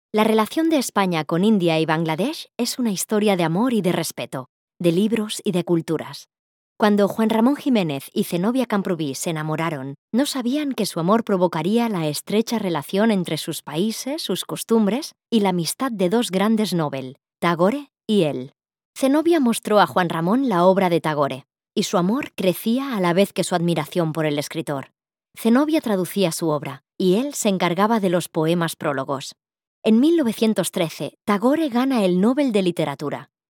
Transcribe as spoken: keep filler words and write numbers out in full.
La relación de España con India y Bangladesh es una historia de amor y de respeto, de libros y de culturas. Cuando Juan Ramón Jiménez y Zenobia Camprubí se enamoraron, no sabían que su amor provocaría la estrecha relación entre sus países, sus costumbres y la amistad de dos grandes Nobel, Tagore y él. Zenobia mostró a Juan Ramón la obra de Tagore, y su amor crecía a la vez que su admiración por el escritor. Zenobia traducía su obra, y él se encargaba de los poemas prólogos. En mil novecientos trece, Tagore gana el Nobel de Literatura.